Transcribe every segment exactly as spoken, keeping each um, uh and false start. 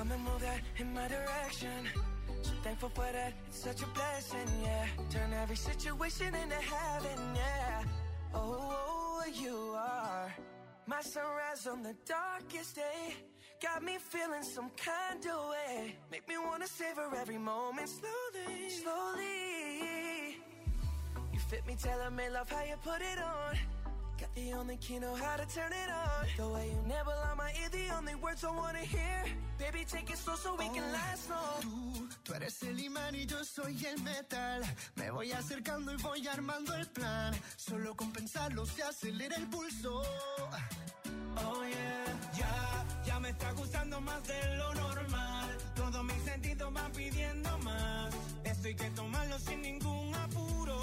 come and move that in my direction. So thankful for that, it's such a blessing, yeah. Turn every situation into heaven, yeah. Oh, you are my sunrise on the darkest day. Got me feeling some kind of way. Make me wanna savor every moment slowly, slowly. You fit me, tailor-made, love how you put it on. Got the only key, know how to turn it on. The way you never lie my ear, the only words I wanna hear. Baby, take it slow so we oh, can last long. Tú, tú eres el imán y yo soy el metal. Me voy acercando y voy armando el plan. Solo con pensarlo se acelera el pulso. Oh yeah. Ya, ya me está gustando más de lo normal. Todos mis sentidos van pidiendo más. Esto hay que tomarlo sin ningún apuro.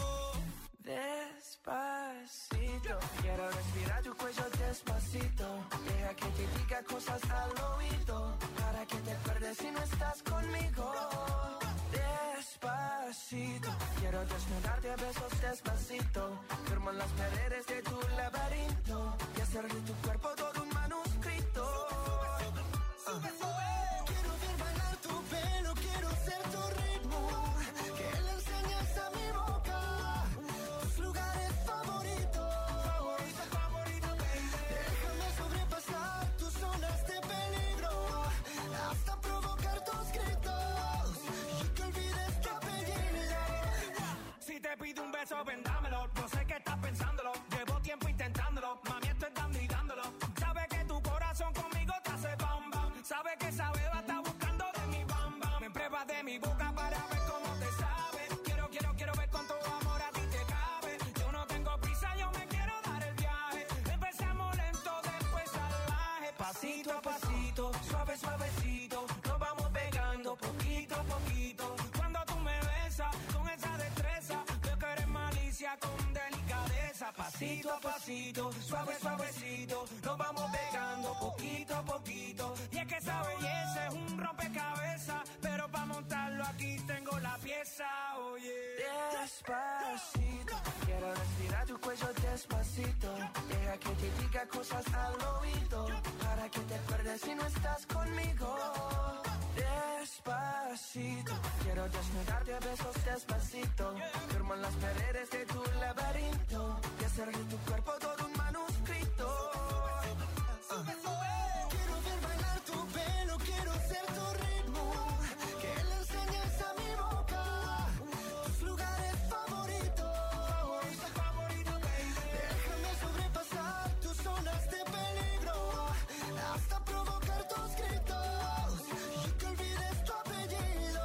Despacito, quiero respirar tu cuello despacito. Deja que te diga cosas al oído, para que te acuerdes si no estás conmigo. Despacito, quiero desnudarte a besos despacito. Firmo las paredes de tu laberinto y hacer de tu cuerpo todo un manuscrito. Sube, sube. Quiero ver bailar tu pelo, quiero ser tu ritmo. Que le enseñes a mi boca tus lugares favoritos. Favorito, favorito, baby. Déjame sobrepasar tus zonas de peligro, hasta provocar tus gritos y que olvides tu apellido. Si te pido un beso, ven dámelo. No sé qué estás pensándolo. Llevo tiempo intentándolo. Mami, estoy dando y dándolo. Sabes que tu corazón conmigo te hace bam bam. Sabes que esa beba está buscando de mi bam bam. Me pruebas de mi boca para ver cómo te sabe. Quiero, quiero, quiero ver cuánto amor a ti te cabe. Yo no tengo prisa, yo me quiero dar el viaje. Empezamos lento, después salvaje. Pasito a pasito, suave, suavecito. Nos vamos pegando poquito a poquito. Cuando tú me besas con esa destreza, veo que eres malicia con delicadeza. Pasito a pasito, suave, suavecito. Nos vamos pegando poquito a poquito. Y es que esa belleza es un rompecabezas, pero para montarlo aquí tengo la pieza, oye. Despacito, quiero respirar tu cuello despacito. Deja que te diga cosas al oído, para que te acuerdes si no estás conmigo. Despacito, quiero desnudarte a besos despacito. Firmo en las paredes de tu laberinto y hacer de tu cuerpo todo un manuscrito. Sube, sube. Quiero ver bailar tu pelo, quiero ser tu ritmo. Que le enseñes a mi boca tus lugares favoritos. Favorito, favorito, baby. Déjame sobrepasar tus zonas de peligro, hasta provocar tus gritos y que olvides tu apellido.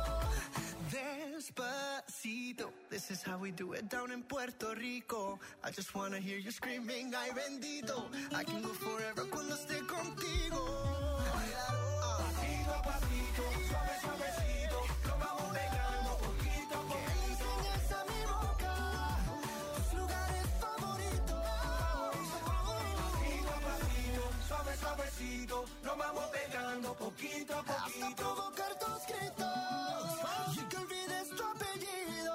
Despacito, this is how we do it down in Puerto Rico. I just wanna hear you screaming, ay bendito. I can go forever cuando esté contigo. Pasito a pasito, suave, suavecito. Nos vamos pegando poquito a Que le poquito. enseñes a mi boca tus lugares favoritos. Pasito a pasito, suave, suavecito. Nos vamos pegando poquito a Hasta poquito. provocar tus gritos y que olvides tu apellido.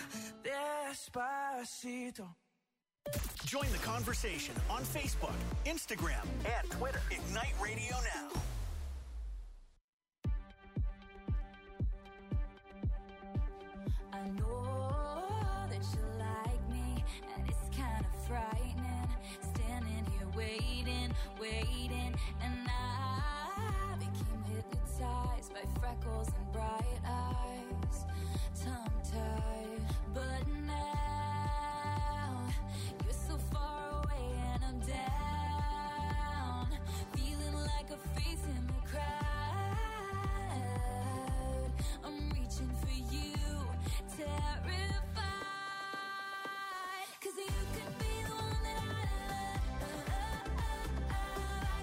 Despacito. Join the conversation on Facebook, Instagram, and Twitter. Ignite Radio Now. I know that you like me, and it's kind of frightening. Standing here waiting, waiting, and I became hypnotized by freckles and bright eyes, tongue-tied. But now you're so far away and I'm down, feeling like a face in the crowd. I'm reaching for you, terrified, 'cause you could be the one that I love.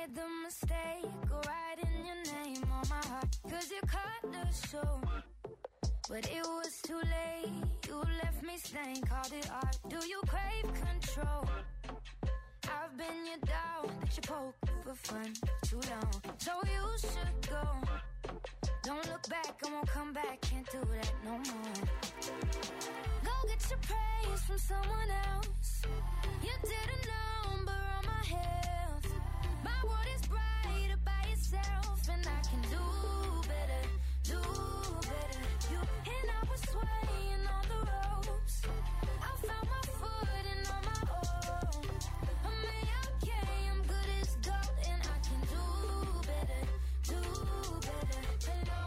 made the mistake of writing your name on my heart, cause you cut the show. But it was too late, you left me stained, called it art. Do you crave control? I've been your dog that you poke for fun too long. So you should go. Don't look back, I won't come back, can't do that no more. Go get your praise from someone else. You did a number on my health. My world is brighter by yourself, and I can do better, do better. You and I was swaying on the ropes. I found my footing on my own. I'm okay, I'm good as gold, and I can do better, do better. Hello,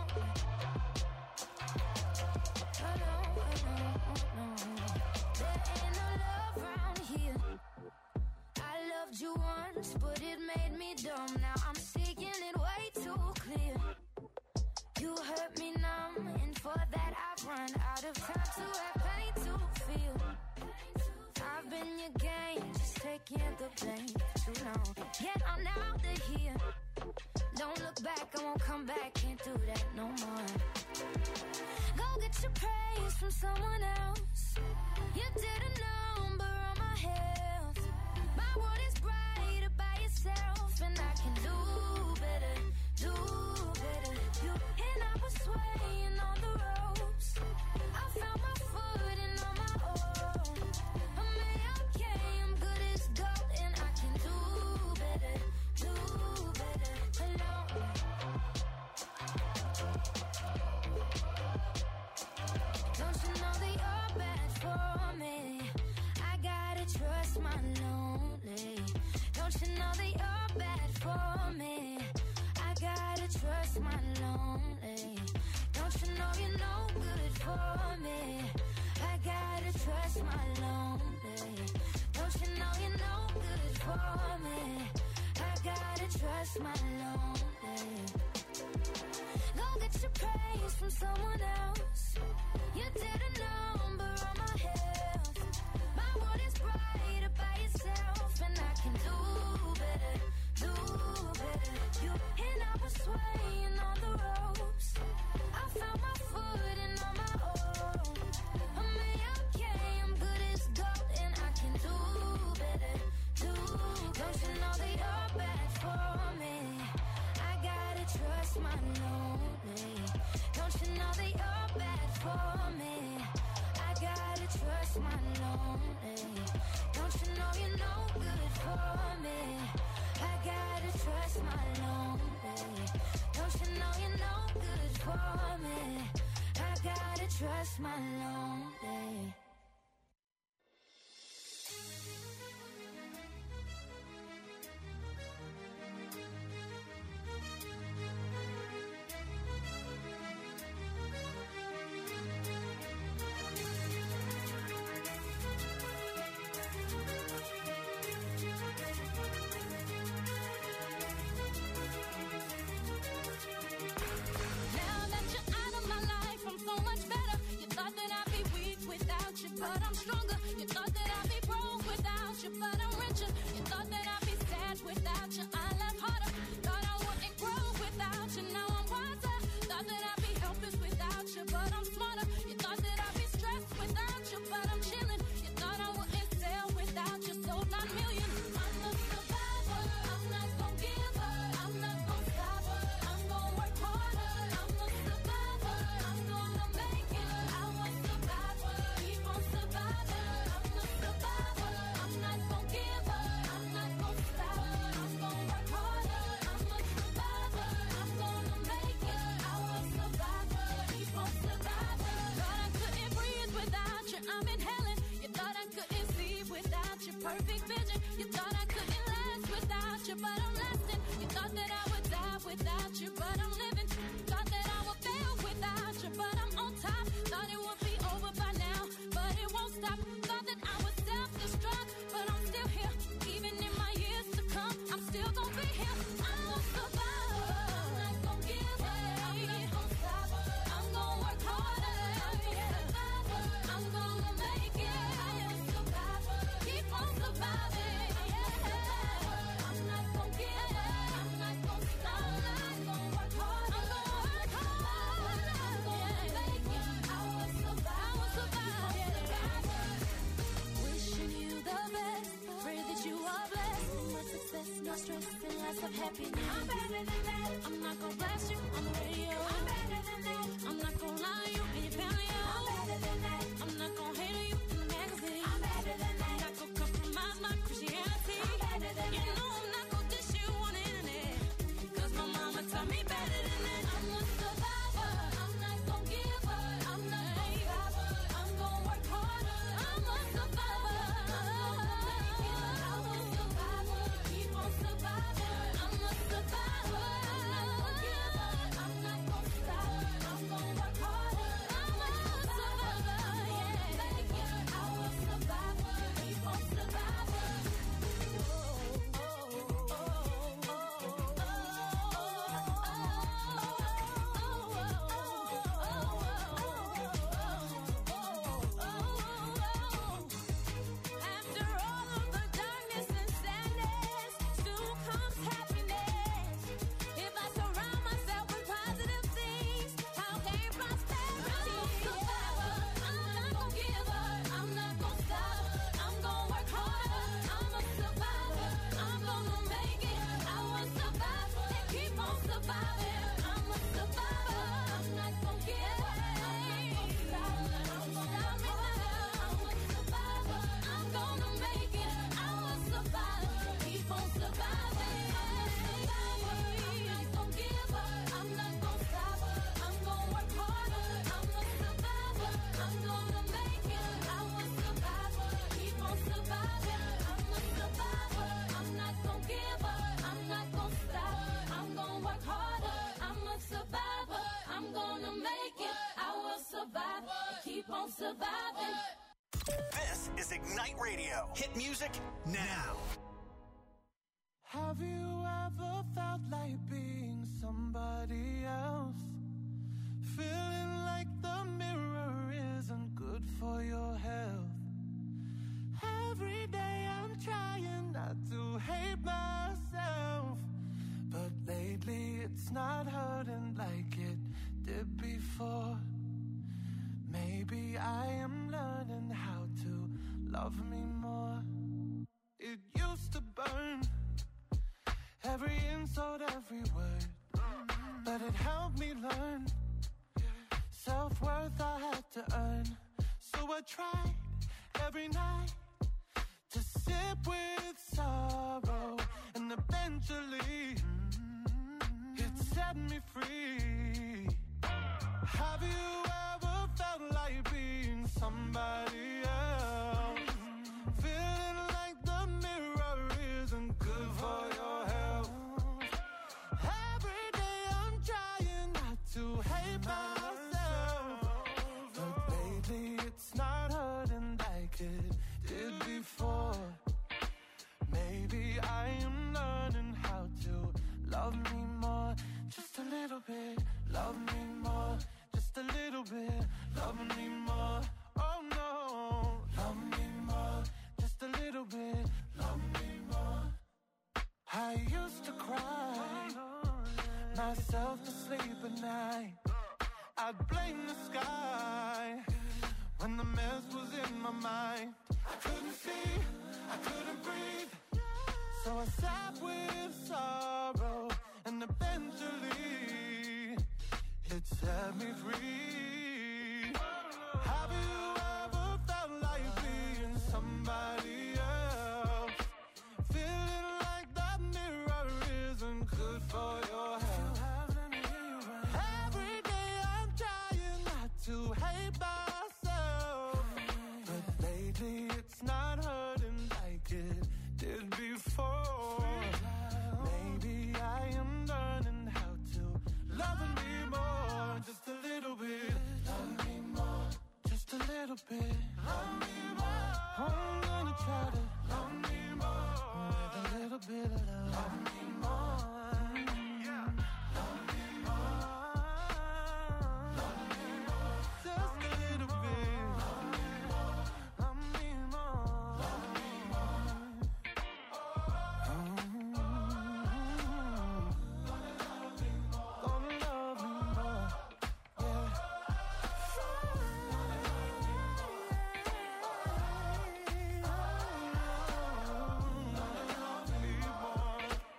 hello, hello, hello. There ain't no love around here. I loved you once, but it made me dumb. Now I'm seeing it way too clear. You hurt me numb, and for that I've run out of time to have pain to feel. I've been your game, just taking the blame too long. Yet I'm out of here. Don't look back, I won't come back, can't do that no more. Go get your praise from someone else. You did a number on my health. My world is brighter by yourself, and I can do better, do better. You and I was swaying on the ropes. I found my footing on my own. I'm okay, I'm good as gold, and I can do better, do better. Hello. Don't you know that you're bad for me? I gotta trust my lonely. Don't you know that you're bad for me? I gotta trust my lonely. Don't you know you're no good for me? I gotta trust my lonely. Don't you know you're no good for me? I gotta trust my lonely. Go get your praise from someone else. You did a number on my health. My world is brighter by yourself, and I can do better, do better. You and I was swaying on the ropes. I found my footing on my own. I'm okay, I'm good as gold, and I can do better, do better. Don't you know that you're bad for me? I gotta trust my lonely. Don't you know that you're bad for me? I gotta trust my lonely. Don't you know you're no good for me? I gotta trust my lonely. Don't you know you're no good for me? I gotta trust my lonely. Now that you're out of my life, I'm so much better. You thought that I'd be weak without you, but I'm stronger. You thought that I'd be broke without you, but I'm richer. You thought that I'd be sad without you, I laugh harder. Thought I wouldn't grow without you, now I'm wiser. Thought that I'd be helpless without you, but I'm smarter. You thought that I'd be stressed without you, but I'm chilling. You thought I wouldn't sell without you, sold nine million. I'm a survivor, I'm not gonna give up, I'm not gonna stop, I'm gonna work harder. I'm a survivor, I'm gonna make it. I was survivor, keep on surviving. I'm a survivor, I'm not gonna give up, I'm not gonna stop, I'm gonna work harder. I'm a survivor, I'm gonna make it. I was survivor, keep on surviving. Thought I couldn't breathe without you, I'm inhaling. You thought I couldn't see without your perfect vision. You thought I couldn't last without you, but I'm lasting. You thought that I would die without you, but I'm living. Thought that I would fail without you, but I'm on top. Thought it would be over by now, but it won't stop. Thought that I would self-destruct, but I'm still here. Even in my years to come, I'm still gonna be here. I'm a survivor, I'm not gonna give up, I'm not gonna stop, I'm gonna work harder. I'm a survivor, I'm gonna make it. I am a survivor, keep on surviving. I'm a survivor, I'm not gonna give up. of stress and lots of happiness. I'm better than that. I'm not gonna blast you on the radio. I'm better than that. I'm not gonna lie you in your family. I'm better than that. I'm not gonna hate you in the magazine. I'm better than that. I'm not gonna compromise my Christianity. I'm better than that. You know I'm not gonna dish you on the internet. Cause my mama taught me better than that. I'm a survivor. I'm not gonna give up. I'm not a survivor. I'm gonna work harder. I'm a survivor. I'm gonna make it. I'm a survivor. Keep on surviving. I'm a survivor. I'm not gonna give up. I'm not gonna stop. I'm gonna work harder. I'm a survivor. Yeah, make it. I'm a survivor. Keep on surviving. After all of the darkness and sadness, soon comes happiness. If I surround myself with positive things, I'll gain prosperity. I'm a survivor. I'm not gonna give up. I'm not gonna stop. I'm gonna work harder. I'm a survivor. I'm gonna make it. I will survive and keep on surviving. I'm a survivor. I'm not gonna give up. I'm not gonna stop. I'm gonna stop me now. I'm a survivor. I'm gonna make it. I will survive. Keep on surviving. I'm a survivor. I'm not gonna give up. I'm not gonna stop. I'm gonna work harder. I'm a survivor. I'm gonna make it. I will survive. Keep on surviving. I'm a survivor. I'm not gonna give up. I'm not gonna stop. I'm gonna work harder. I'm a survivor. I'm gonna make it. I will survive. Keep on surviving. This is Ignite Radio. Hit music now. Have you ever felt like being somebody else? Feeling like the mirror isn't good for your health. Every day I'm trying not to hate myself, but lately it's not hurting like it did before. Maybe I am learning how to love me more. It used to burn, every insult, every word, but it helped me learn. Self-worth I had to earn, so I tried every night to sip with sorrow, and eventually it set me free. Have you ever felt like being somebody else? Feeling like the mirror isn't good for your health. Every day I'm trying not to hate myself, but lately it's not hurting like it did before. Maybe I am learning how to love me more. Just a little bit, love me more. Just a little bit, love me more. Oh no, love me more. Just a little bit, love me more. I used to cry myself to sleep at night. I'd blame the sky when the mess was in my mind. I couldn't see, I couldn't breathe, so I sat with sorrow, and eventually it set me free. Have you ever felt like being somebody else? Feeling like that mirror isn't good for your health. Every day I'm trying not to hate myself, but lately it's not hurting like it did before. Maybe I am learning how to love me more. Just a little bit, love me more. Just a little bit, love me more. I'm gonna try to love me more. With a little bit of love, love me more. Yeah, love me more. Love me more. Just a little bit, love me more. Love me more. Love me more. Gonna love me more. Yeah. Gonna love me more.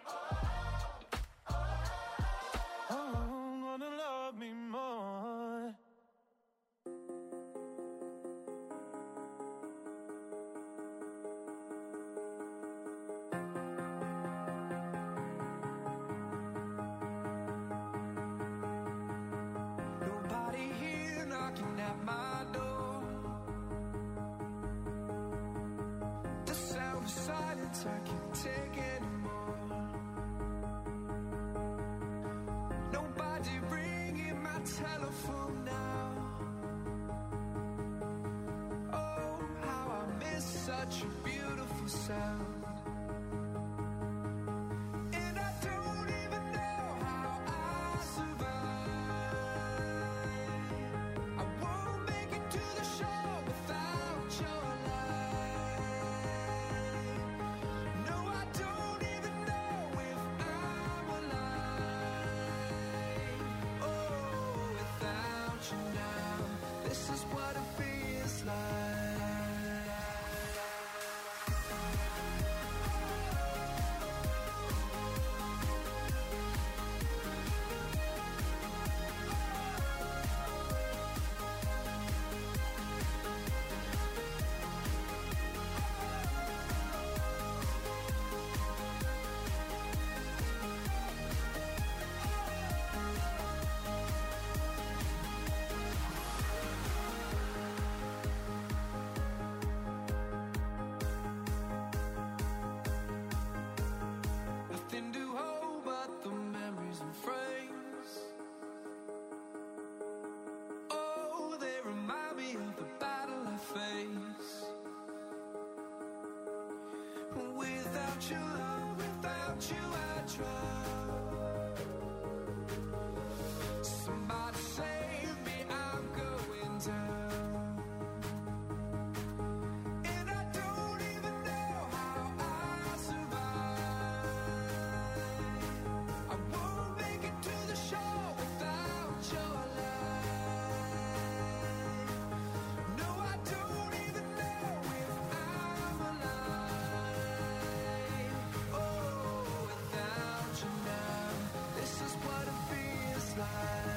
I can't take anymore. Nobody ringing my telephone now. Oh, how I miss such a beautiful sound. And I don't even know how I survive. I won't make it to the show without your light. No, I don't even know if I'm alive. Oh, without you now, this is what it feels like. Nothing to hold but the memories and frames. Oh, they remind me of the battle I face. Without your love, without you I drown. Somebody save me, I'm going down. And I don't even know how I survive. I won't make it to the show without your light. No, I don't even know if I'm alive. Oh, without you now, this is what it feels like.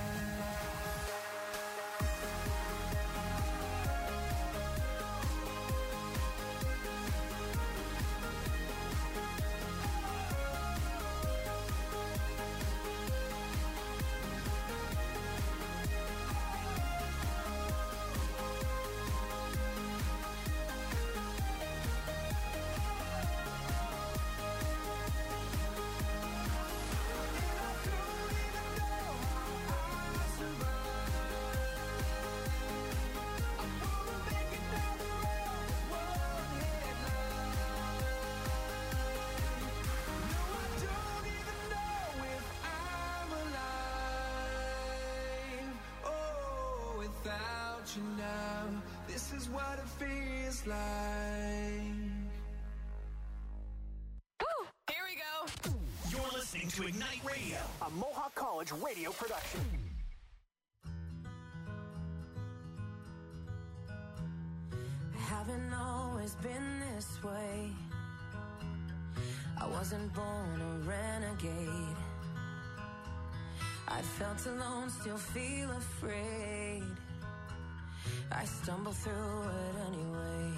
Without you now, this is what it feels like. Here we go. You're listening to Ignite Radio, a Mohawk College radio production. I haven't always been this way. I wasn't born a renegade. I felt alone, still feel afraid. I stumble through it anyway.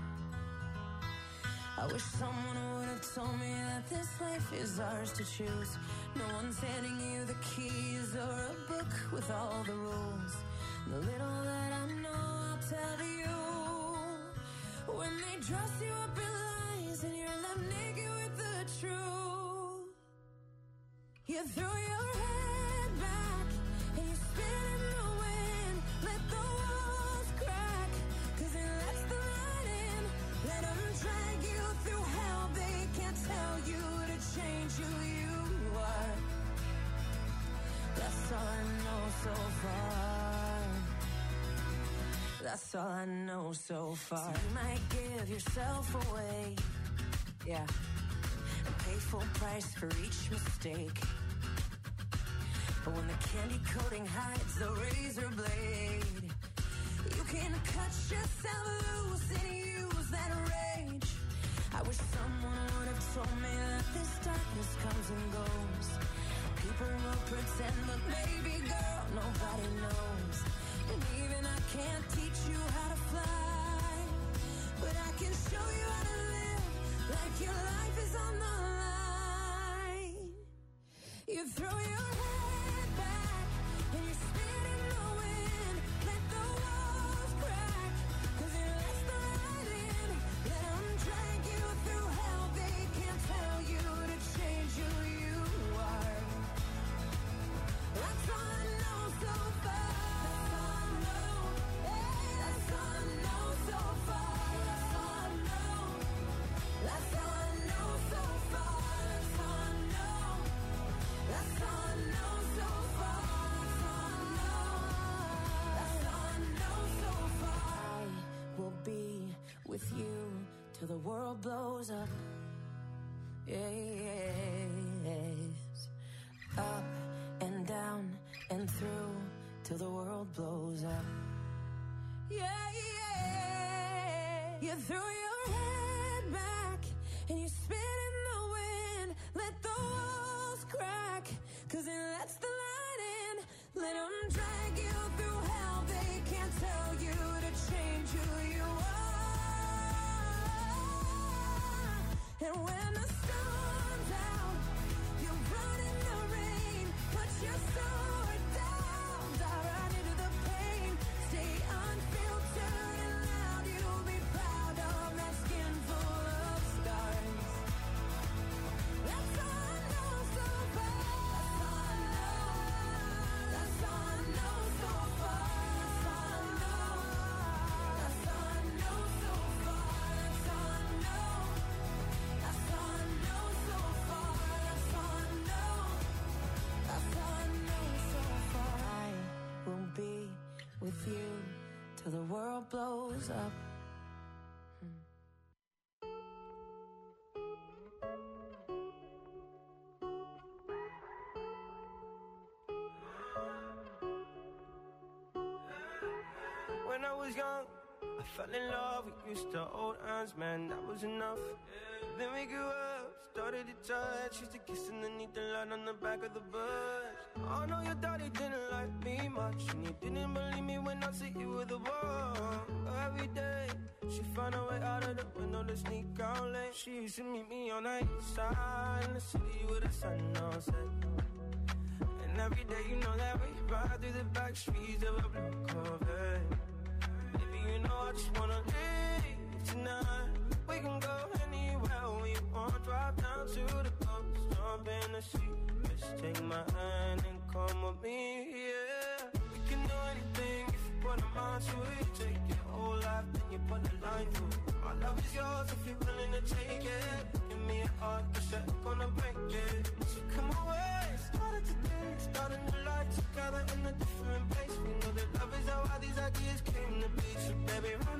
I wish someone would have told me that this life is ours to choose. No one's handing you the keys or a book with all the rules. The little that I know, I'll tell you. When they dress you up in lies and you're left naked with the truth, you throw your head back and you spin in the wind. Let the walls crack, cause it lets the light in. Let them drag you through hell. They can't tell you to change who you are. That's all I know so far. That's all I know so far. So you might give yourself away, yeah, and pay full price for each mistake. But when the candy coating hides the razor blade, you can cut yourself loose and use that rage. I wish someone would have told me that this darkness comes and goes. People will pretend, but baby girl, nobody knows. And even I can't teach you how to fly, but I can show you how to live like your life is on the line. You throw your head back and you spin in the wind. Let the walls crack, cause it lets the light in. Let them drag you through hell. world blows up. Yes. Up and down and through till the world blows up. Yeah, yeah. You threw your head back and you spit in the wind. Let the walls crack, cause it lets the light in. Let them drag you through hell. They can't tell you to change who you are. And when the storm's out, you run in the rain. Put your sword down, dive right into the pain. Stay unfiltered and loud. You'll be proud of that skin full of scars. That's all I know so far. That's all I know so far. That's all I know. That's all I know so far. That's all I know. That's all I know so far. That's all I know. That's all I know so far. I will be with you till the world blows up. When I was young, I fell in love. We used to hold hands, man, that was enough. Then we grew up, started to touch. Used to kiss underneath the light on the back of the bus. I know your daddy didn't like me much, and you didn't believe me when I said you were the one. Every day, she found a way out of the window to sneak out late. She used to meet me on the east side in the city with the sun on set. And every day, you know that we ride through the back streets of a blue Corvette. Baby, you know I just wanna leave tonight. We can go anywhere we want. Drive down to the coast, jump in the sea. Just take my hand and come with me, yeah. We can do anything if you put a mind to it. Take your whole life, then you put a line through it. My love is yours if you're willing to take it. Give me a heart, cause I'm gonna break it. So come away, started today, starting the life together in a different place. We know that love is how all these ideas came to be. So baby, run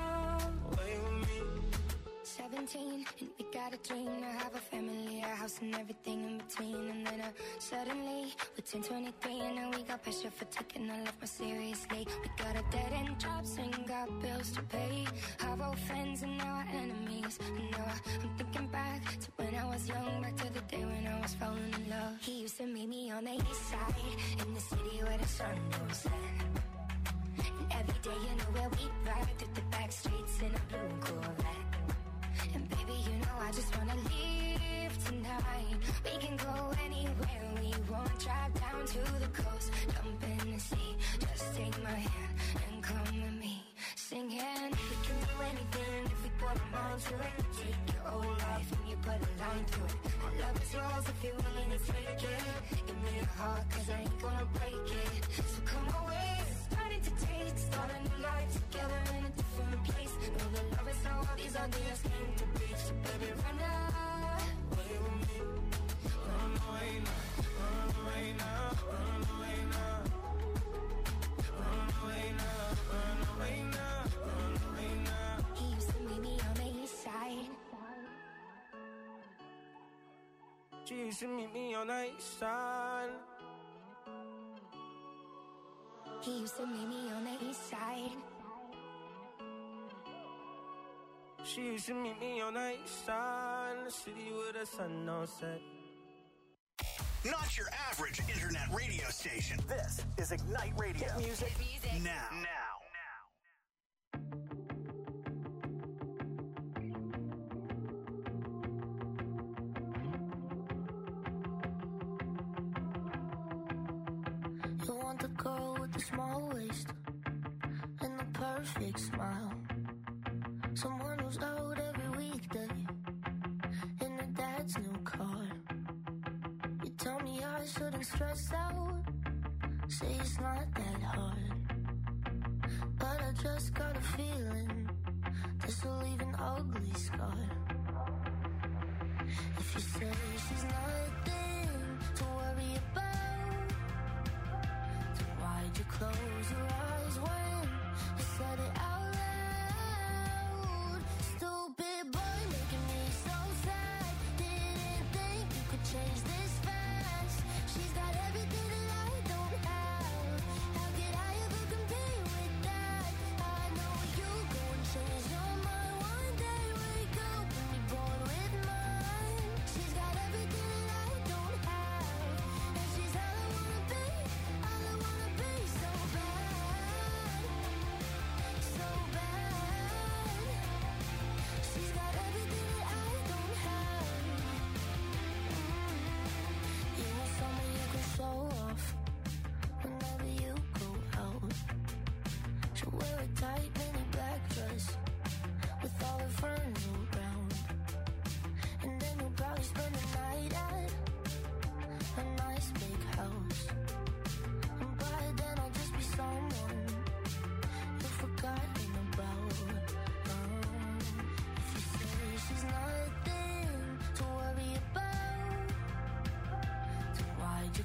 away with me. seventeen, and we got a dream to have a family, a house and everything in between. And then uh, suddenly, we're ten twenty-three, and now we got pressure for taking our life more seriously. We got a dead end jobs and got bills to pay. Our old friends and now our enemies. And now I'm thinking back to when I was young, back to the day when I was falling in love. He used to meet me on the east side, in the city where the sun don't set. And every day, you know where we ride through the back streets in a blue Corvette. And baby, you know I just wanna leave tonight. We can go anywhere we want. Drive down to the coast, jump in the sea. Just take my hand and come with me. Singing, we can do anything if we put a mind to it. Take your whole life and you put a line through it. My love is yours if you're willing to take it. Give me a heart, cause I ain't gonna break it. So come away, starting to taste, starting a life together in a different place. Know that love is how all these ideas came to be. So baby, run away with me. Run away now, run away now, run away now. Run away now, run away now, run away now. He used to meet me on the east side. She used to meet me on the east side. He used to meet me on the east side. She used to meet me on the east side in the city with the sun on set. Not your average internet radio station. This is Ignite Radio. Hit music. Now. Now. You want the girl with the small waist and the perfect smile. Someone who's out every weekday in her dad's new car. You tell me I shouldn't stress out, say it's not that hard. But I just got a feeling this will leave an ugly scar. If you say she's nothing to worry about, then why'd you close your eyes when you said it out loud? Stupid boy, make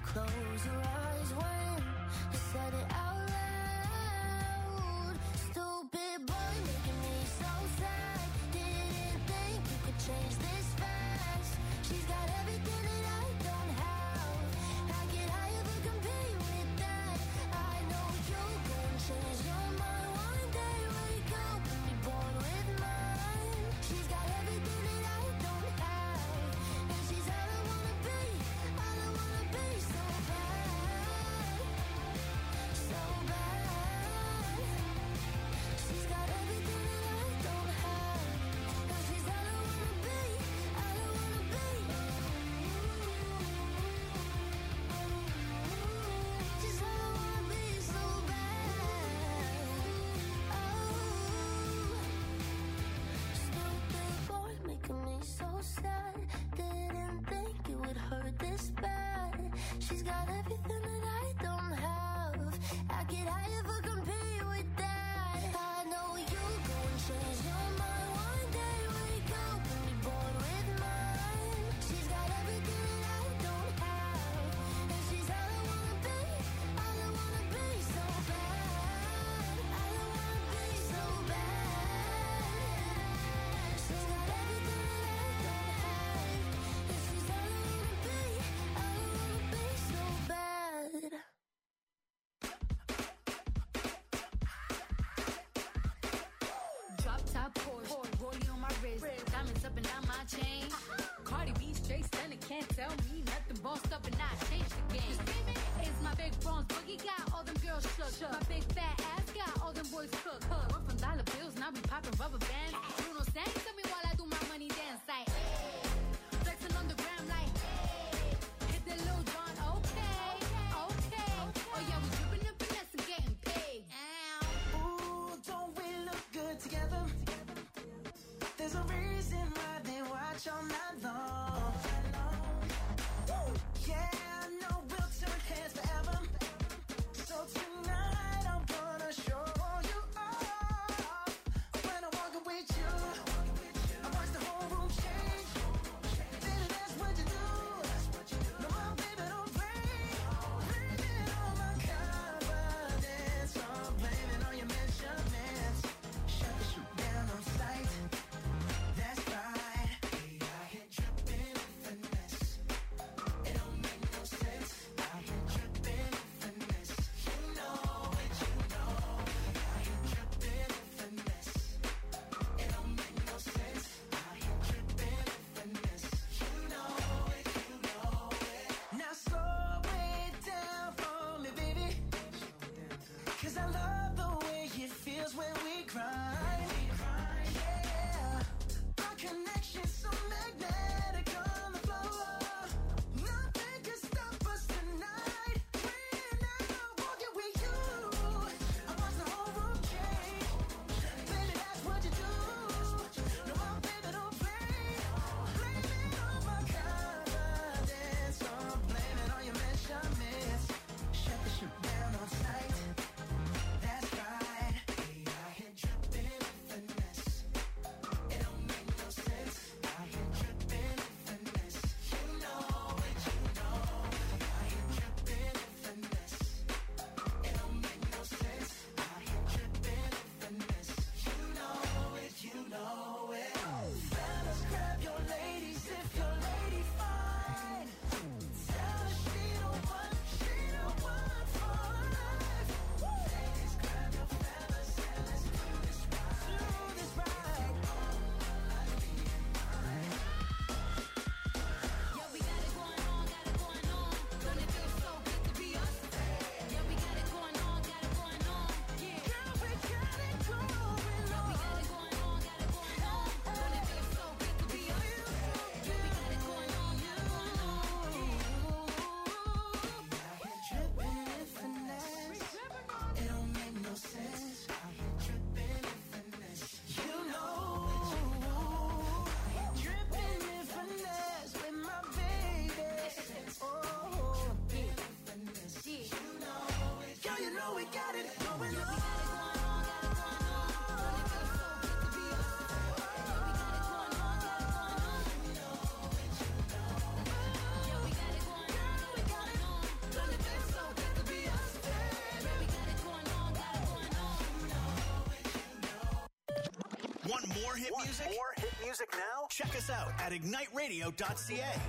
Close your eyes when you said it out loud. Stupid boy making me so sad. Didn't think you could change this fast. She's got everything that I don't have. How could I ever compete with that? I know you gon' change your mind one day. Wake up and be born with mine. She's got everything that I don't have, and she's all I wanna be, all I wanna be. So bad, so bad. She's got everything that I don't have, and she's all I wanna be, all I wanna be. She's all I wanna be, so bad. Oh, stupid boy making me so sad. Didn't think it would hurt this bad. She's got everything that I don't have. How could I ever compete with that? I know you gon' change your mind one day. Wake up and be born with mine. She's got everything that I don't have, and she's all I wanna be, all I wanna be. So bad, all I wanna be. So bad. She's got everything that I don't have, and she's all I wanna be, all I wanna be. So bad. Drop top Porsche, rollie on my wrist, diamonds up and down my chain. Cardi B straight stunning, can't tell me nothing. Bossed up and I changed the game. It's my big bronze boogie, got all them girls shook. My big fat ass got all them boys cooked. We're from dollar bills, now we popping rubber bands. Bruno sang to me while I do my money dance like, hey. Flexing on the gram like, hey. Hit the Lil Jon, okay, okay. Oh yeah, we dripping and finesse and getting paid. Ow. Ooh, don't we look good together? There's a reason why they watch all night long. Woo! Yeah, I know we'll turn heads forever. So tonight I'm gonna show you off. When I'm walking with you, I watch the whole room change. hit Want music? more hit music now? Check us out at ignite radio dot c a.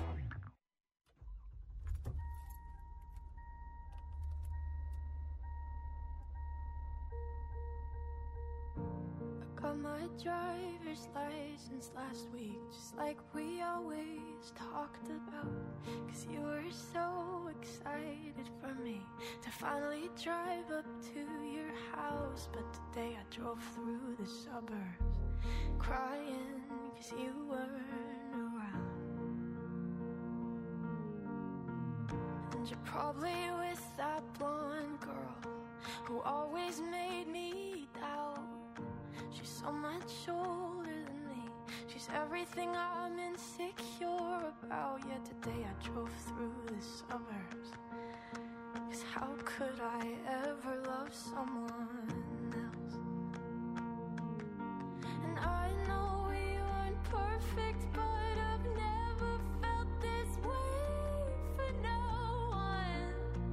Got my driver's license last week, just like we always talked about. Cause you were so excited for me to finally drive up to your house. But today I drove through the suburbs crying cause you weren't around. And you're probably with that blonde girl who always made me doubt. She's so much older than me. She's everything I'm insecure about. Yet today I drove through the suburbs. Cause how could I ever love someone else? And I know we weren't perfect, but I've never felt this way for no one.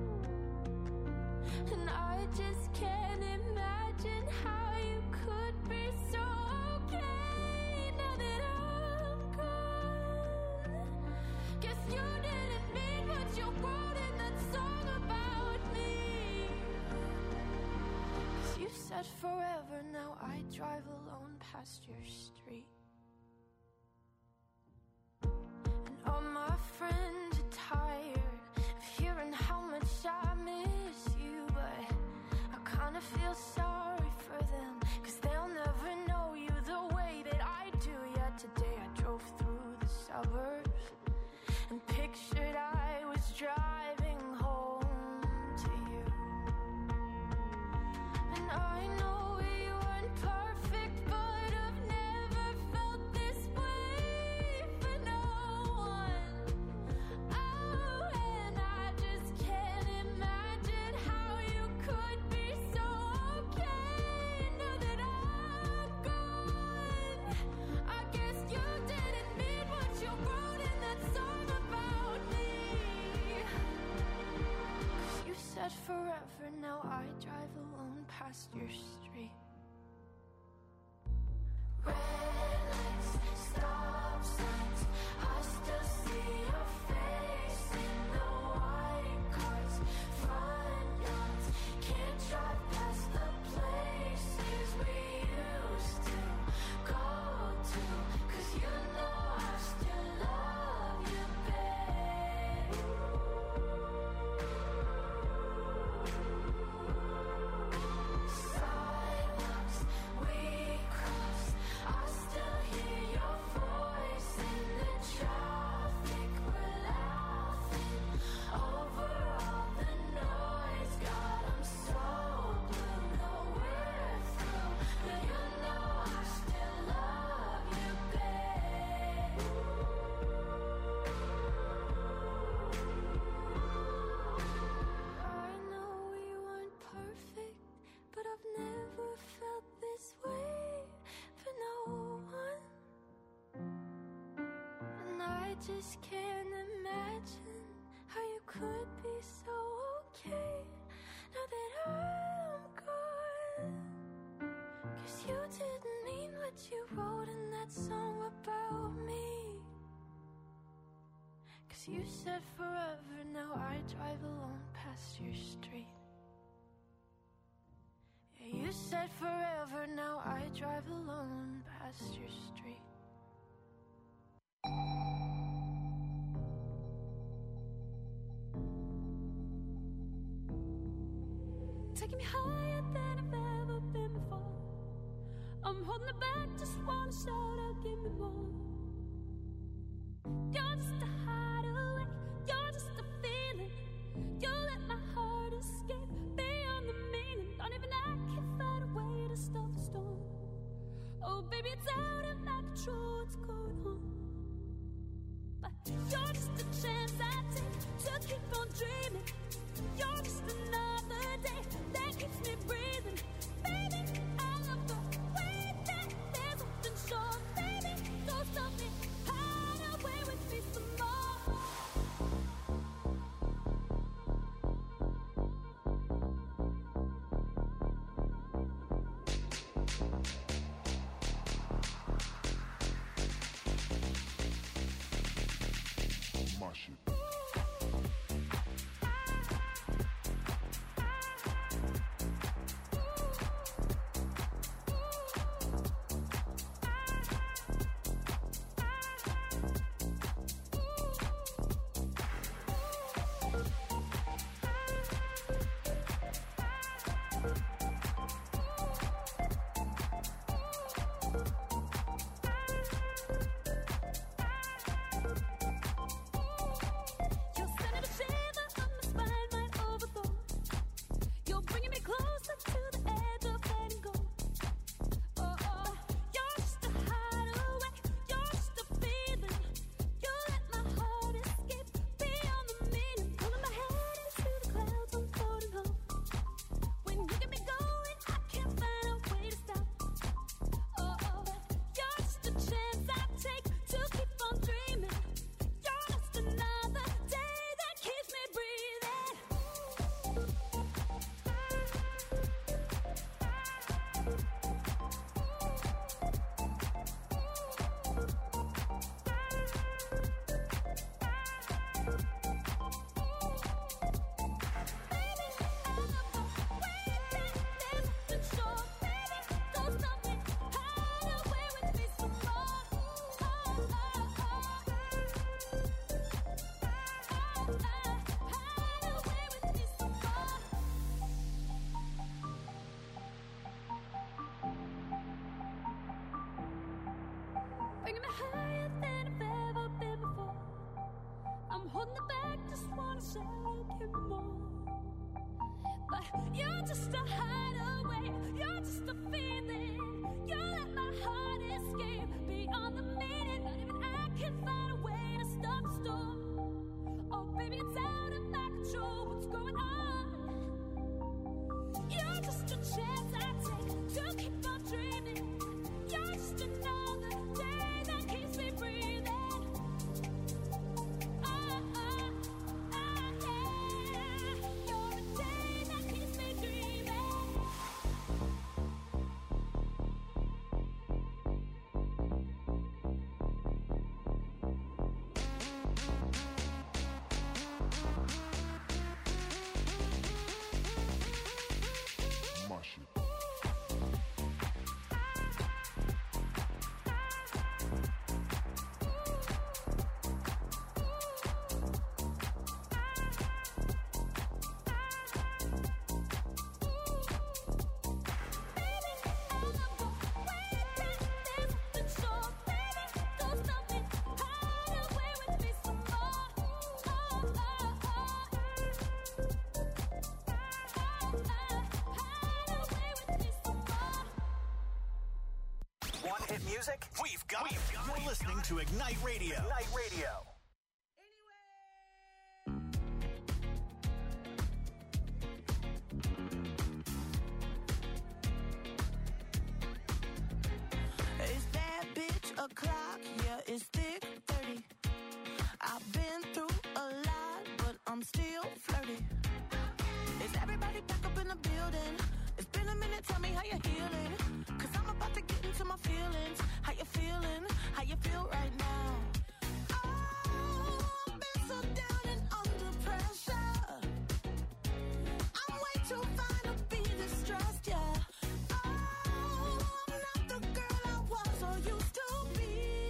And I just can't imagine how you could be so okay now that I'm gone. Guess you didn't mean what you wrote in that song about me. Cause you said forever, now I drive alone past your street. And all my friends are tired of hearing how much I miss you, but I kinda feel sorry for them, cause they'll never know you the way that I do. Yet today I drove through the suburbs and pictured I was driving home to you. And I know we weren't perfect, but I've never felt this way for no one. Oh, and I just can't imagine how you could be so okay now that I'm gone. I guess you didn't mean what you wrote in that song about me. Cause you said forever, now I drive alone past your street. Red lights, stop signs, I still see your face in the white cars, front yards. Can't drive past the places we used to go to, cause you know I still love you, babe. Sidewalks we crossed, I still hear your voice in the traffic. We're laughing over all the noise. God, I'm so blue, no we're through, but you know I still love you, babe. I know we weren't perfect, but I've never felt this way for no one. And I just can't imagine how you could be so okay now that I'm gone. Cause you didn't mean what you wrote in that song about me. Cause you said forever, now I drive alone past your street. Yeah, you said forever, now I drive alone past your street. Taking me higher than I've ever been before. I'm holding it back, just wanna shout out, give me more. You're just a hideaway, you're just a feeling. You let my heart escape beyond the meaning. Don't even I can find a way to stop the storm. Oh baby, it's out of my control what's going on. But you're just a chance I take to keep on dreaming. You're just another day that keeps me breathing. Baby, I love the way that there's something sure. Baby, don't stop me, hide away with me some more. bringing me higher than I've ever been before. I'm holding it back, just wanna shout, give me more. But you're just a hideaway, you're just a feeling. You let my heart escape beyond the meaning. Not even I can find a way to stop the storm. Oh baby, it's out of my control, what's going on? You're just a chance I take to keep on dreaming. You're just another day that keeps me breathing. Oh, oh, oh, yeah. You're a day that keeps me dreaming. Mash it. Want hit music? We've got it. You're listening to Ignite Radio. Ignite Radio. Is that bitch o'clock? Yeah, it's thick thirty. I've been through a lot, but I'm still flirty. Is everybody back up in the building? It's been a minute, tell me how you're healing. Cause I'm about to get into my feelings. How you feeling? How you feel right now? Oh, I've been so down and under pressure. I'm way too fine to be distressed, yeah. Oh, I'm not the girl I was or used to be.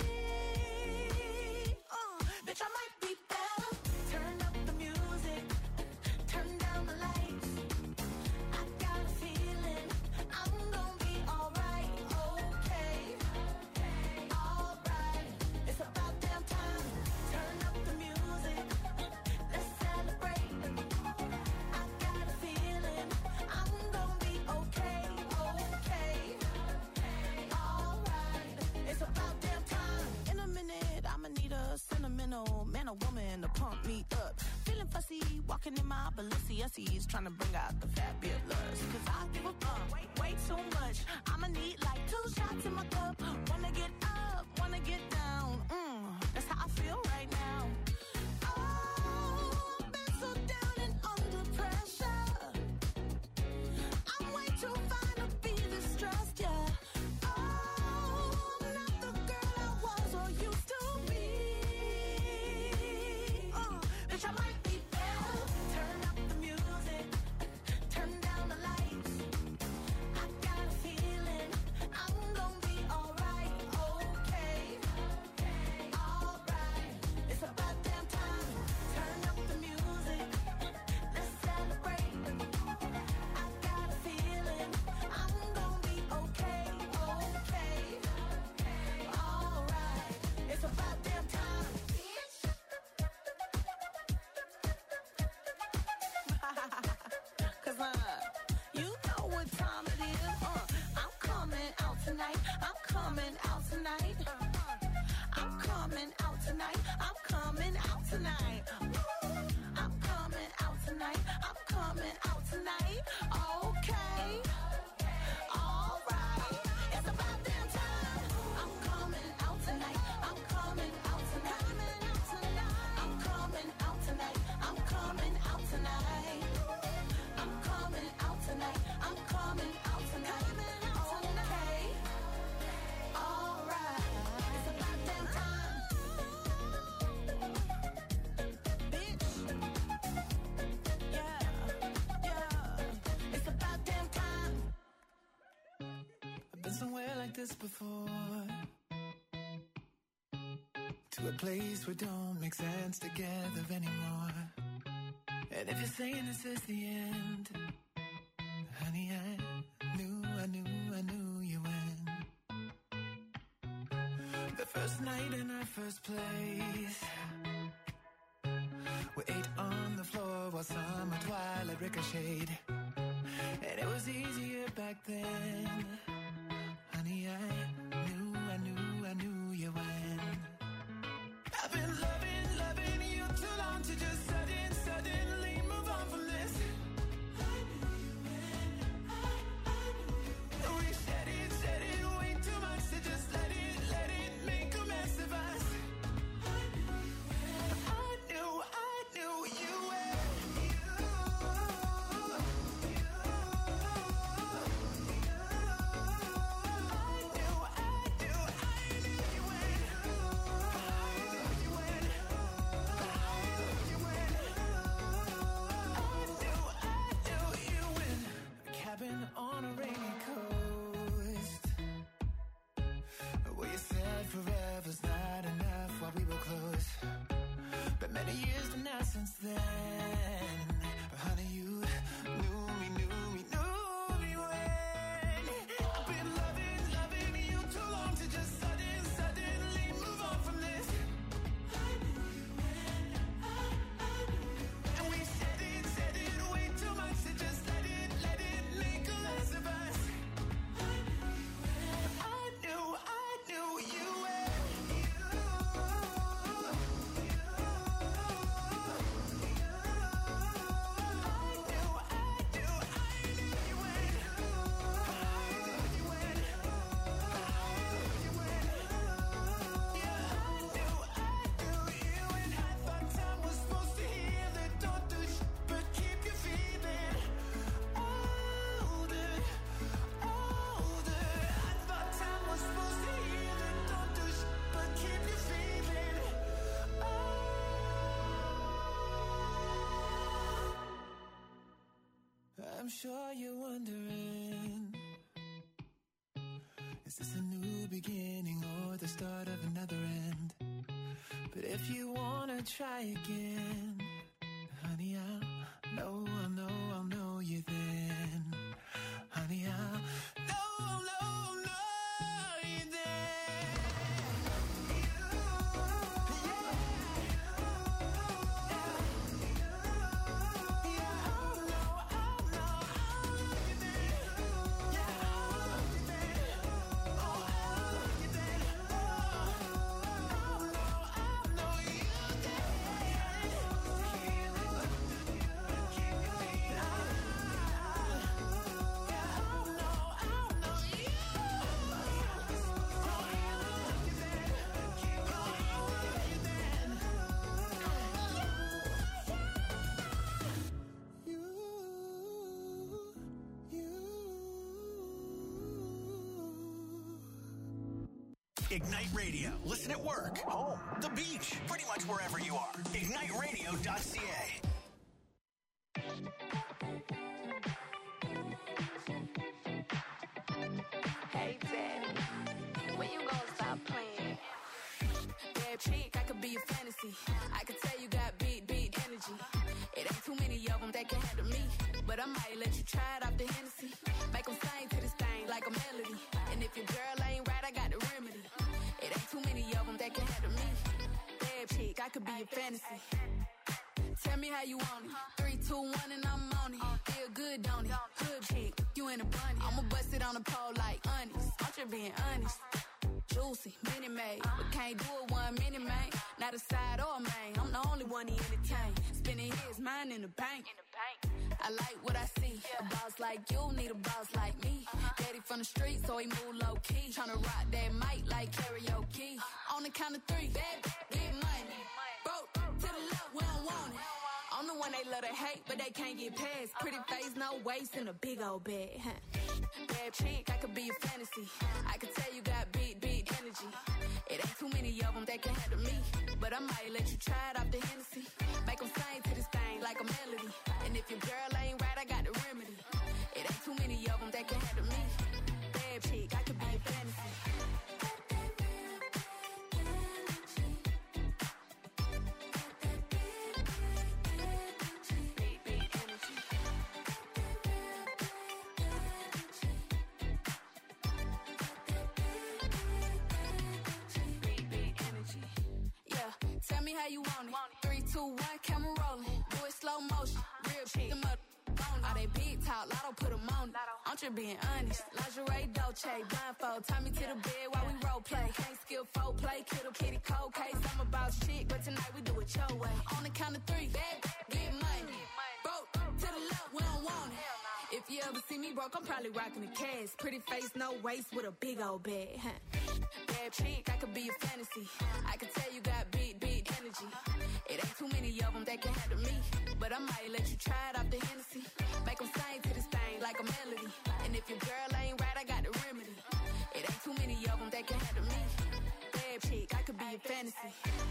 Uh, bitch, I might be better. Turn up the music. Turn down the lights. I got a feeling I'm gonna be alright, okay, alright. It's about damn time. Turn up the music. Let's celebrate. I got a feeling I'm gonna be okay, okay, alright. It's about damn time. In a minute, I'ma need a sentimental man or woman to pump me up. Feeling fussy, walking in my Balenciennes, trying to bring out the fabulous. Cause I give a fuck way, way too much. I'ma need like two shots in my cup. Wanna get up, wanna get down. Mm, that's how I feel right now. Oh, I've been so down and under pressure. I'm way too fine to be distressed, yeah. Oh, I'm not the girl I was or used to be. Uh, bitch, I might be better. Turn up the music. Turn down the lights. I got a feeling I'm gonna be alright, okay, alright. It's about damn time. Turn up the music. Let's celebrate. I got a feeling I'm gonna be okay, okay, alright. It's about damn time. Cause uh, you know what time it is. Uh, I'm coming out tonight. I'm coming out tonight. I'm coming out tonight. I'm coming out tonight. I'm coming out tonight. I'm coming out tonight. Okay. Alright. It's about damn time. I'm coming out tonight. I'm coming out tonight. I'm coming out tonight. I'm coming out tonight. I'm coming out tonight. I'm coming out tonight. Okay. Alright. It's about damn time. Bitch. Yeah. Yeah. It's about damn time. I've been somewhere like this before. To a place where don't make sense together anymore. And if you're saying this is the end, honey, I knew, I knew, I knew you when. The first night in our first place. We ate on the floor while summer twilight ricocheted. And it was easier back then. Honey, I knew, I knew, I knew you when. I've been loving, loving you too long to just sudden, suddenly move on from this. I knew you when, I, I knew you when. We said it, said it way too much to just let it, let it make a mess of us. I knew you when, I knew, I knew you when. You, you, you. On a rainy coast, where you said forever's not enough while we were close. But many years to now since then, honey, you knew me, knew me, knew me when. I've been loving, loving you too long to just sudden, suddenly move on from this. I knew you when, I, I knew you when. And we said it, said it way too much to just let it, let it make a mess of us. I knew you when, I knew, I knew you when. You, you, you, I knew, I knew, I knew you when. I knew you when. I knew you when. Yeah, I knew, I knew you when. I thought time was supposed to heal it. Don't do shit, but keep you feeling older, older. I thought time was supposed to heal it. Don't do shit, but keep you feeling old. I'm sure you're wondering, is this a new beginning or the start of another end? But if you wanna try again, honey, I'll know, I'll know, I'll know you then. Honey, I'll know, I'll know, I'll know you then. Yeah, I'll know, I'll know, I'll know you then. Yeah, I'll know you then. Oh, I'll know you then. Oh, I'll know, I'll know you then. Ignite Radio. Listen at work, home, the beach, pretty much wherever you are. ignite radio dot c a. Hey, Daddy, when you gonna stop playing? Bad chick, I could be a fantasy. I could tell you got big, big energy. It ain't too many of them that can handle me. But I might let you try it off the Hennessy. Make them sing to this thing like a melody. And if your girl ain't right, I got the remedy. It ain't too many of them that can handle me. Bad chick, I could be a fantasy. Tell me how you want it. Three, two, one, and I'm on it. Feel good, don't it? Hood chick, you in a bunny. I'ma bust it on the pole like honest. I'm just being honest. Juicy, mini made, but can't do it one minute, man. Not a side or a main. I'm the only one he entertain. Spending his mind in the bank. I like what I see. A boss like you need a boss like me. Daddy from the street, so he move low key. Tryna rock that mic like karaoke. On the count of three, bad, get money. Broke to the left, we don't want it. I'm the one they love to hate, but they can't get past. Pretty face, no waist, and a big old bag. Bad chick, I could be a fantasy. I could tell you got big, big energy. It ain't too many of them that can handle me. But I might let you try it off the Hennessy. Make them sing to this thing like a melody. And if your girl ain't right, I got the remedy. It ain't too many of them that can handle me. Bad chick, I could be a fantasy. Big, big energy. how you want it. Three, two, one, camera rolling. Do it slow motion. Real shit. Them up. All they big talk, Lotto put them on it. I'm just being honest. Lingerie, Dolce, blindfold. Tie me to the bed while we role play. Can't skill folk play, kiddo, kitty, cold case. I'm about shit, but tonight we do it your way. On the count of three, bad, get money. Broke to the left, we don't want it. If you ever see me broke, I'm probably rocking a cash. Pretty face, no waist, with a big old bag. Bad chick, I could be a fantasy. I could tell you got big, big energy. It ain't too many of them that can handle me. But I might let you try it off the Hennessy. Make them sing to this thing like a melody. And if your girl ain't right, I got the remedy. It ain't too many of them that can handle me. Bad chick, I could be a fantasy.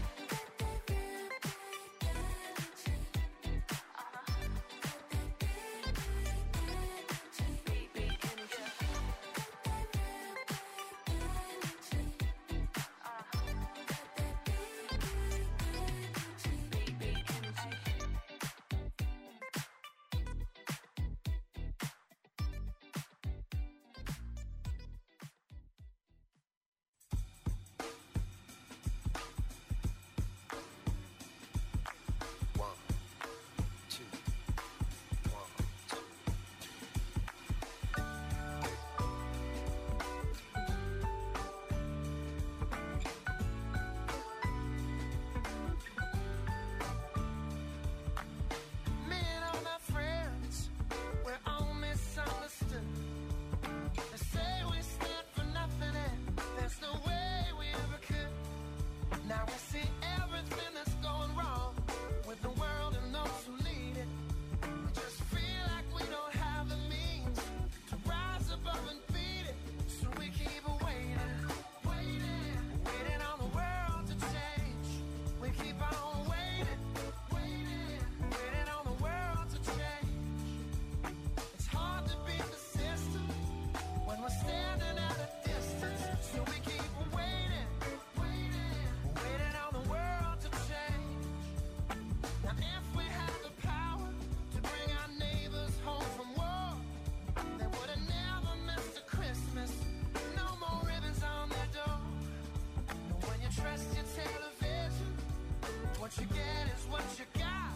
What you get is what you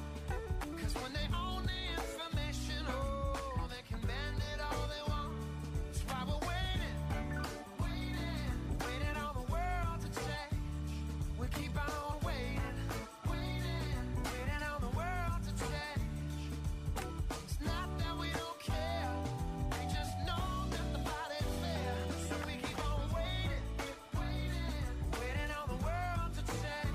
got. Cause when they own the information, oh, they can bend it all they want. That's why we're waiting, waiting, waiting on the world to change. We keep on waiting, waiting, waiting on the world to change. It's not that we don't care, we just know that the body's fair. So we keep on waiting, waiting, waiting on the world to change.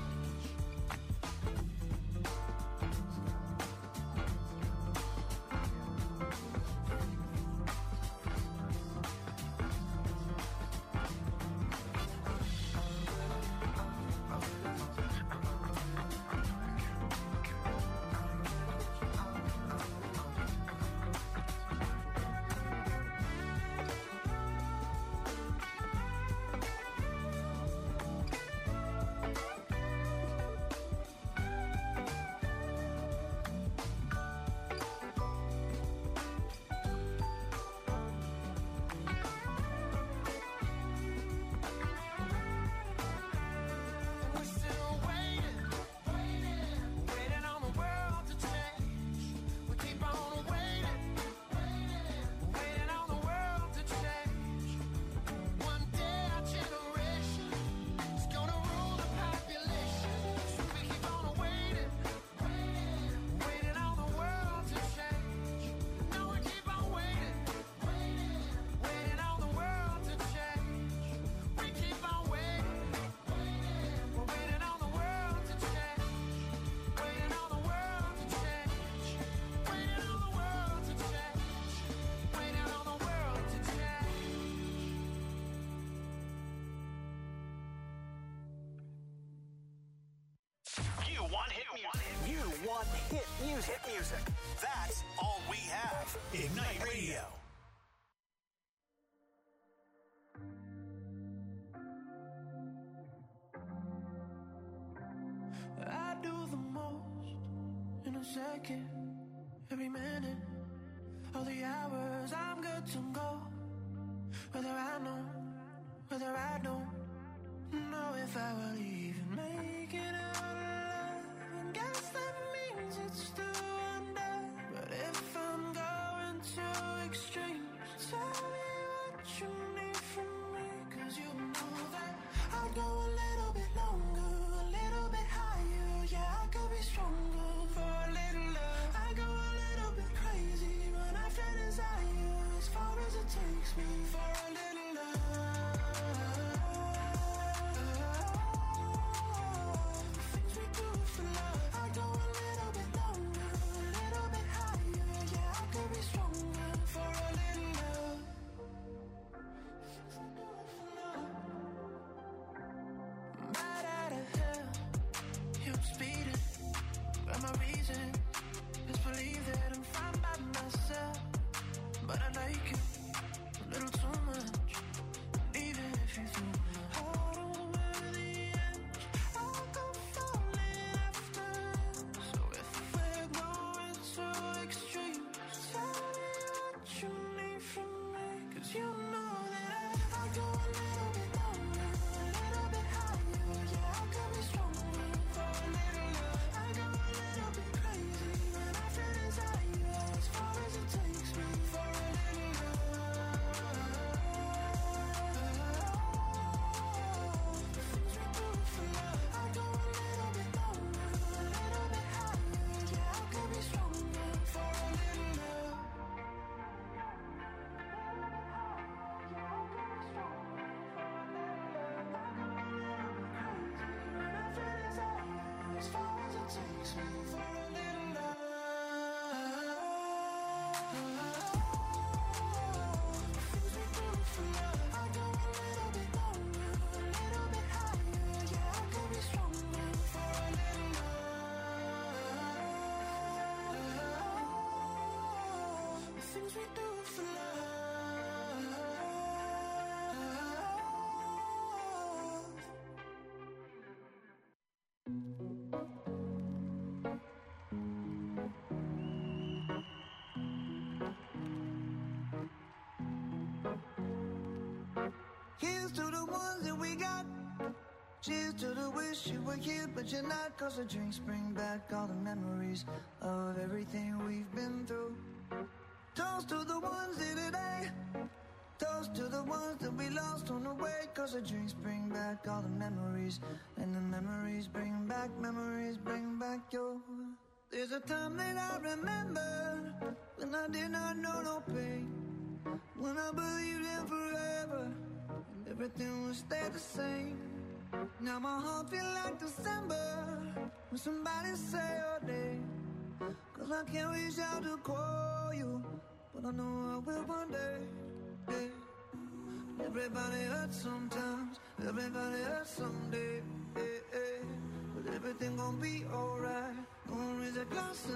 Hit music. Hit music. That's all we have. Ignite Radio. I do the most in a second, every minute, all the hours I'm good to go. Whether I know, whether I don't know if I will even make it out alive. minds, it's still under. But if I'm going too extreme, tell me what you need from me. Cause you know that I'd go a little bit longer, a little bit higher. Yeah, I could be stronger for a little love. I go a little bit crazy when I feel desire, as far as it takes me for a little love. Things we do for love. I go a little bit longer, a little bit higher. Yeah, I could be stronger for a little love. Right out of hell, yeah, I'm speeding. But my reason is believe that I'm fine by myself. But I like you a little too much. And even if you do, hold on by the edge, I'll go falling after. So if we're going too extreme, tell me what you need from me. Cause you know that I go a little bit longer, a little bit higher. Yeah, I could be stronger for a little love. I go a little bit crazy when I feel desire, as far as it takes me for a little love. The things we do for love. I go a little bit longer, a little bit higher. Yeah, I could be stronger for a little love. As far as it takes me for a little love. Things we do for love. I go a little bit longer, a little bit higher. Yeah, I could be stronger for a little love. The things we do for love. Here's to the ones that we got. Cheers to the wish you were here, but you're not. Cause the drinks bring back all the memories of everything we've been through. Toast to the ones here today. Toast to the ones that we lost on the way. Cause the drinks bring back all the memories. And the memories bring back, memories bring back your. There's a time that I remember when I did not know no pain. When I believed in forever and everything would stay the same. Now my heart feel like December when somebody say your name. Cause I can't reach out to call you, but I know I will one day. Hey. Everybody hurts sometimes, everybody hurts someday. Hey, hey. But everything gon' be alright. Gonna raise a glass and